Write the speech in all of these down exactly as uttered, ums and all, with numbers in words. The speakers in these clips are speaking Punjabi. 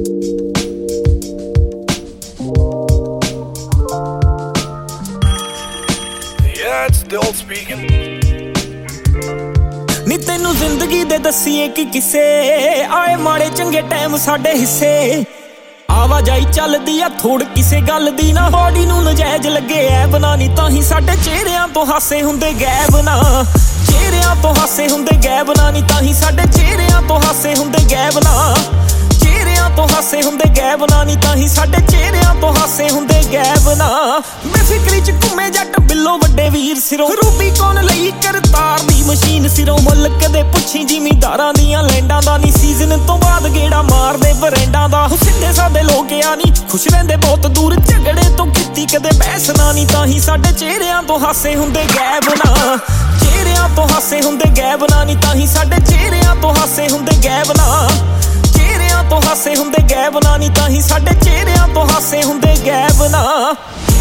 Yeah, it's still speaking. ਨੀ ਤੈਨੂੰ ਜ਼ਿੰਦਗੀ ਦੇ ਦਸੀਏ ਕਿ ਕਿਸੇ ਆਏ ਮਾੜੇ ਚੰਗੇ ਟਾਈਮ ਸਾਡੇ ਹਿੱਸੇ ਆਵਾਜਾਈ ਚੱਲਦੀ ਆ ਥੋੜ ਕਿਸੇ ਗੱਲ ਦੀ ਨਾ ਬੋਡੀ ਨੂੰ ਨਜਾਇਜ਼ ਲੱਗੇ ਐ ਬਣਾਣੀ ਤਾਂ ਹੀ ਸਾਡੇ ਚਿਹਰਿਆਂ ਤੋਂ ਹਾਸੇ ਹੁੰਦੇ ਗਾਇਬ ਨਾ ਚਿਹਰਿਆਂ ਤੋਂ ਹਾਸੇ ਹੁੰਦੇ ਗਾਇਬ ਨਾ ਨੀ ਤਾਂ ਹੀ ਸਾਡੇ ਚਿਹਰਿਆਂ ਤੋਂ ਹਾਸੇ ਹੁੰਦੇ ਗਾਇਬ ਨਾ ਚਿਹਰਿਆਂ ਤੋਂ ਹਾਸੇ ਹੁੰਦੇ ਗਾਇਬ ਨਾ ਨੀ ਤਾਂ ਹੀ ਸਾਡੇ ਚਿਹਰਿਆਂ ਤੋਂ ਹਾਸੇ ਹੁੰਦੇ ਗਾਇਬ ਨਾ ਬੇਫਿਕਰੀ ਚ ਘੁੰਮੇ ਜੱਟ ਬਿੱਲੋ ਵੱਡੇ ਵੀਰ ਸਿਰੋਂ ਰੂਬੀ ਕੌਣ ਲਈ ਕਰਤਾਰ ਦੀ ਮਸ਼ੀਨ ਸਿਰੋਂ ਮੁੱਲ ਕਦੇ ਪੁੱਛੀ ਜ਼ਿਮੀਂਦਾਰਾਂ ਦੀਆਂ ਲੈਂਡਾਂ ਦਾ ਨੀ ਸੀਜ਼ਨ ਤੋਂ ਬਾਅਦ ਗੇੜਾ ਮਾਰਦੇ ਬਰੈਂਡਾਂ ਦਾ ਸਿੱਧੇ ਸਾਦੇ ਲੋਕ ਆ ਨੀ ਖੁਸ਼ ਰਹਿੰਦੇ ਬਹੁਤ ਦੂਰ ਝਗੜੇ ਤੋਂ ਕੀਤੀ ਕਦੇ ਬਹਿਸ ਨਾ ਨੀ ਤਾਂ ਹੀ ਸਾਡੇ ਚਿਹਰਿਆਂ ਤੋਂ ਹਾਸੇ ਹੁੰਦੇ ਗਾਇਬ ਨਾ ਚਿਹਰਿਆਂ ਤੋਂ ਹਾਸੇ ਹੁੰਦੇ ਗਾਇਬ ਨਾ ਨੀ ਤਾਂ ਹੀ ਸਾਡੇ ਚਿਹਰਿਆਂ ਤੋਂ ਹਾਸੇ ਹੁੰਦੇ ਗਾਇਬ ਨਾ ਚਿਹਰਿਆਂ ਤੋਂ ਹਾਸੇ ਹੁੰਦੇ ਗਾਇਬ ਨਾ ਨੀ ਤਾਂ ਹੀ ਸਾਡੇ ਚਿਹਰਿਆਂ ਤੋਂ ਹਾਸੇ ਹੁੰਦੇ ਗਾਇਬ ਨਾ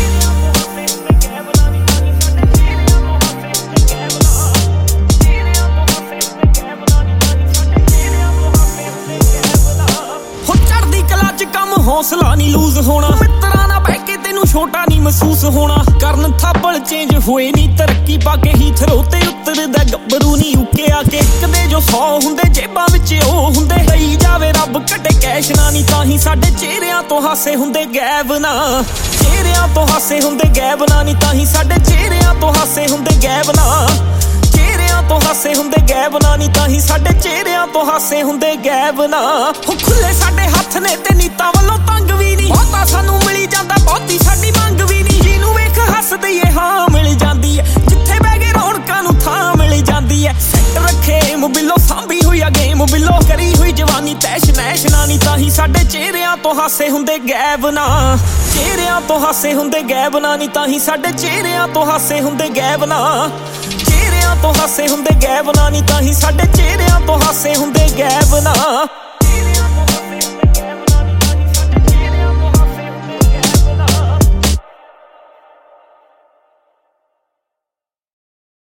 ਹੌਸਲਾ ਨਹੀਂ ਲੂਜ਼ ਹੋਣਾ ਮਿੱਤਰਾਂ ਨਾਲ ਬਹਿ ਕੇ ਤੈਨੂੰ ਛੋਟਾ ਨਹੀਂ ਮਹਿਸੂਸ ਹੋਣਾ ਕਰਨ ਥਾਪਲ ਚੇਂਜ ਹੋਏ ਨਹੀਂ ਤਰੱਕੀ ਪਾ ਕੇ ਹੀ ਥਰੋਤੇ ਉਤਰਦਾ ਗੱਭਰੂ ਨਹੀਂ ਉੱਕੇ ਆ ਕੇ ਕਦੇ ਜੋ ਸੌ ਹੁੰਦੇ ਜੇਬਾਂ ਵਿੱਚ ਉਹ ਹੁੰਦੇ ਲਈ ਜਾਵੇ ਰੱਬ ਘਟੇ ਕੈਸ਼ ਨਾ ਨਹੀਂ ਤਾਂ ਹੀ ਸਾਡੇ ਚਿਹਰਿਆਂ ਤੋਂ ਹਾਸੇ ਹੁੰਦੇ ਗਾਇਬ ਨਾ ਚਿਹਰਿਆਂ ਤੋਂ ਹਾਸੇ ਹੁੰਦੇ ਗਾਇਬ ਨਾ ਨਹੀਂ ਤਾਂ ਹੀ ਸਾਡੇ ਚਿਹਰਿਆਂ ਤੋਂ ਹਾਸੇ ਹੁੰਦੇ ਗਾਇਬ ਨਾ ਚਿਹਰਿਆਂ ਤੋਂ ਹਾਸੇ ਹੁੰਦੇ ਗਾਇਬ ਨਾ ਨੀ ਤਾਂ ਹੀ ਸਾਡੇ ਚਿਹਰਿਆਂ ਤੋਂ ਹਾਸੇ ਹੁੰਦੇ ਗਾਇਬ ਨਾ ਹੋ ਖੁੱਲੇ ਸਾਡੇ ਹੱਥ ਨੇ ਤੇ ਨੀਤਾਂ ਵੱਲੋਂ ਤੰਗ ਵੀ ਨਹੀਂ ਬਹੁਤਾ ਸਾਨੂੰ ਮਿਲੀ ਜਾਂਦਾ ਬਹੁਤੀ ਸਾਡੀ ਮੰਗ ਵੀ ਨਹੀਂ ਜਿਹਨੂੰ ਵੇਖ ਹੱਸਦੇ ਏ ਹਾਂ ਮਿਲ ਜਾਂਦੀ ਐ ਜਿੱਥੇ ਬਹਿ ਗਏ ਰੌਣਕਾਂ ਨੂੰ ਥਾਂ ਮਿਲ ਜਾਂਦੀ ਐ ਸੈੱਟ ਰੱਖੇ ਮੋਬਿਲੋ ਸਾਂਭੀ ਹੋਈ ਆ ਗੇਮ ਬਿੱਲੋ ਕਰੀ ਹੋਈ ਜਵਾਨੀ ਤੈਸ਼ ਨੈਸ਼ ਨਾ ਨੀ ਤਾਂ ਹੀ ਸਾਡੇ ਚਿਹਰਿਆਂ ਤੋਂ ਹਾਸੇ ਹੁੰਦੇ ਗਾਇਬ ਨਾ ਚਿਹਰਿਆਂ ਤੋਂ ਹਾਸੇ ਹੁੰਦੇ ਗਾਇਬ ਨਾ ਨੀ ਤਾਂ ਹੀ ਸਾਡੇ ਚਿਹਰਿਆਂ ਤੋਂ ਹਾਸੇ ਹੁੰਦੇ ਗਾਇਬ ਨਾ ਚਿਹਰਿਆਂ ਤੋਂ ਹਾਸੇ ਹੁੰਦੇ ਗਾਇਬ ਨਾ ਨੀ ਤਾਂ ਹੀ ਸਾਡੇ ਚਿਹਰਿਆਂ ਤੋਂ ਹਾਸੇ ਹੁੰਦੇ ਗਾਇਬ ਨਾ